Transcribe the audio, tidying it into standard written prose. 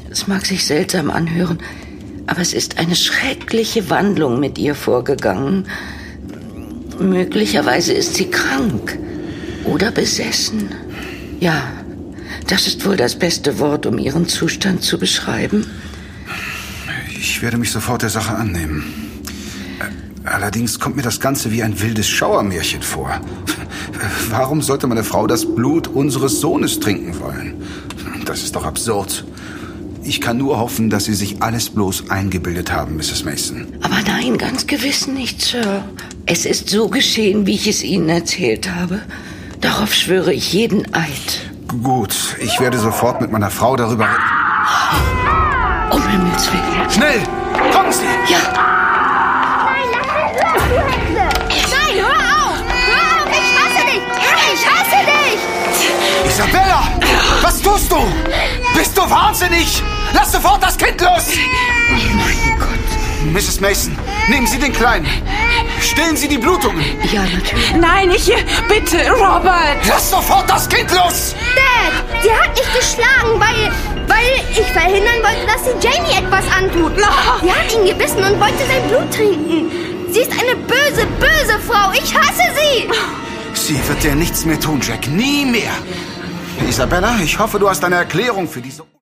Es mag sich seltsam anhören, aber es ist eine schreckliche Wandlung mit ihr vorgegangen. Möglicherweise ist sie krank oder besessen. Ja, das ist wohl das beste Wort, um ihren Zustand zu beschreiben. Ich werde mich sofort der Sache annehmen. Allerdings kommt mir das Ganze wie ein wildes Schauermärchen vor. Warum sollte meine Frau das Blut unseres Sohnes trinken wollen? Das ist doch absurd. Ich kann nur hoffen, dass Sie sich alles bloß eingebildet haben, Mrs. Mason. Aber nein, ganz gewiss nicht, Sir. Es ist so geschehen, wie ich es Ihnen erzählt habe. Darauf schwöre ich jeden Eid. Gut, ich werde sofort mit meiner Frau darüber reden. Um Himmels Willen. Schnell! Kommen Sie! Ja! Nein, hör auf! Hör auf! Ich hasse dich! Ich hasse dich! Isabella! Was tust du? Bist du wahnsinnig? Lass sofort das Kind los! Oh mein Gott. Mrs. Mason, nehmen Sie den Kleinen. Stillen Sie die Blutungen. Ja, natürlich. Nein, bitte, Robert! Lass sofort das Kind los! Dad, sie hat mich geschlagen, weil ich verhindern wollte, dass sie Jamie etwas antut. Sie hat ihn gebissen und wollte sein Blut trinken. Sie ist eine böse, böse Frau. Ich hasse sie. Sie wird dir nichts mehr tun, Jack. Nie mehr. Isabella, ich hoffe, du hast eine Erklärung für diese...